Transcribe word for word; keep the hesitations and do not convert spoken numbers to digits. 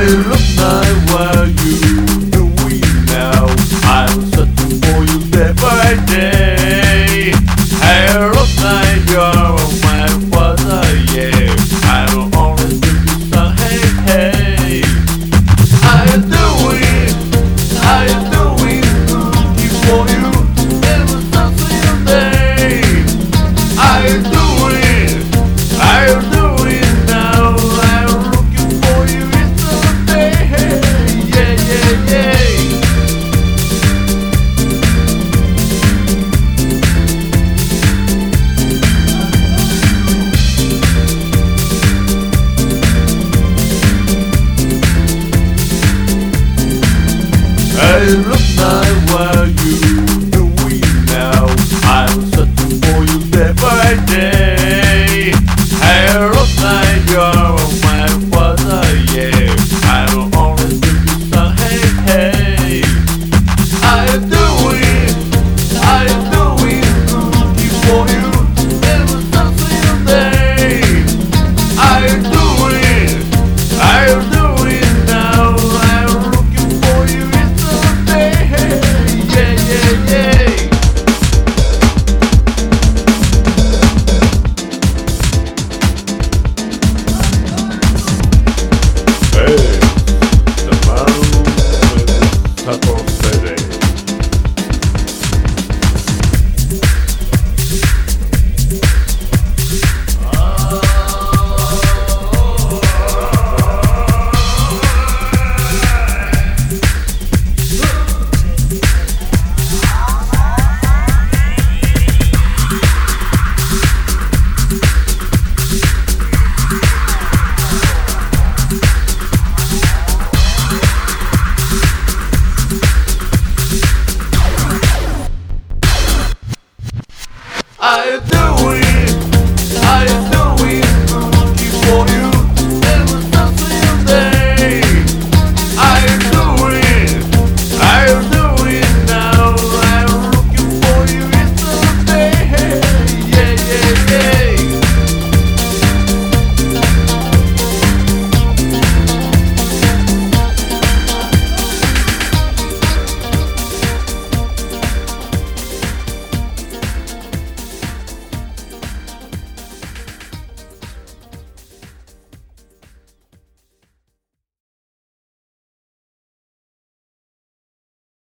Hey, look night, what you doing now? I'm searching for you day by day. Hey, look night, you're my father, yeah. I'm always looking so hey, hey. How you doing? How you doing? Looking for you every single day. How you doing? How you doing now? I'm looking for you in the day. Hey, yeah, yeah, yeah. Hey, look night, where you